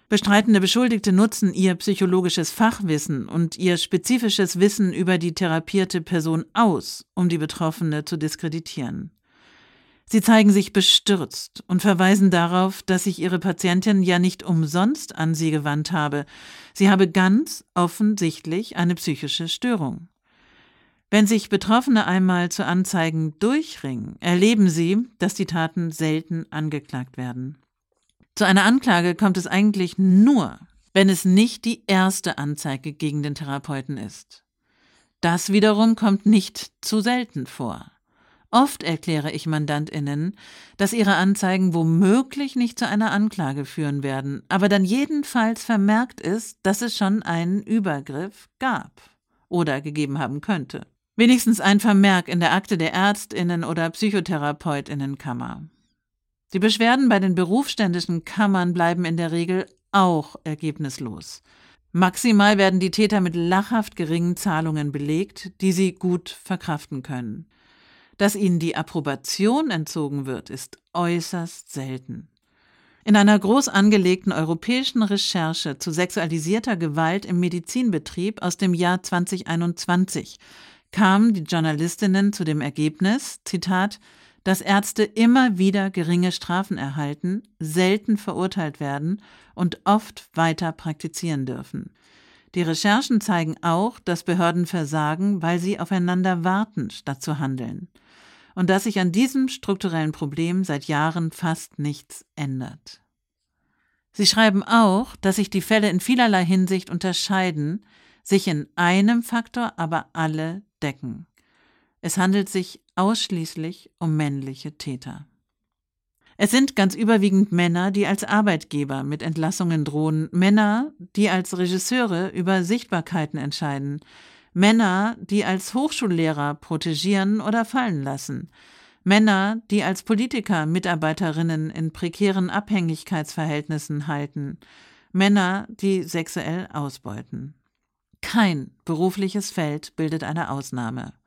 Bestreitende Beschuldigte nutzen ihr psychologisches Fachwissen und ihr spezifisches Wissen über die therapierte Person aus, um die Betroffene zu diskreditieren. Sie zeigen sich bestürzt und verweisen darauf, dass sich ihre Patientin ja nicht umsonst an sie gewandt habe. Sie habe ganz offensichtlich eine psychische Störung. Wenn sich Betroffene einmal zu Anzeigen durchringen, erleben sie, dass die Taten selten angeklagt werden. Zu einer Anklage kommt es eigentlich nur, wenn es nicht die erste Anzeige gegen den Therapeuten ist. Das wiederum kommt nicht zu selten vor. Oft erkläre ich MandantInnen, dass ihre Anzeigen womöglich nicht zu einer Anklage führen werden, aber dann jedenfalls vermerkt ist, dass es schon einen Übergriff gab oder gegeben haben könnte. Wenigstens ein Vermerk in der Akte der ÄrztInnen- oder PsychotherapeutInnenkammer. Die Beschwerden bei den berufsständischen Kammern bleiben in der Regel auch ergebnislos. Maximal werden die Täter mit lachhaft geringen Zahlungen belegt, die sie gut verkraften können. Dass ihnen die Approbation entzogen wird, ist äußerst selten. In einer groß angelegten europäischen Recherche zu sexualisierter Gewalt im Medizinbetrieb aus dem Jahr 2021 kamen die Journalistinnen zu dem Ergebnis, Zitat, dass Ärzte immer wieder geringe Strafen erhalten, selten verurteilt werden und oft weiter praktizieren dürfen. Die Recherchen zeigen auch, dass Behörden versagen, weil sie aufeinander warten, statt zu handeln. Und dass sich an diesem strukturellen Problem seit Jahren fast nichts ändert. Sie schreiben auch, dass sich die Fälle in vielerlei Hinsicht unterscheiden, sich in einem Faktor aber alle decken. Es handelt sich ausschließlich um männliche Täter. Es sind ganz überwiegend Männer, die als Arbeitgeber mit Entlassungen drohen, Männer, die als Regisseure über Sichtbarkeiten entscheiden, Männer, die als Hochschullehrer protegieren oder fallen lassen, Männer, die als Politiker Mitarbeiterinnen in prekären Abhängigkeitsverhältnissen halten, Männer, die sexuell ausbeuten. Kein berufliches Feld bildet eine Ausnahme.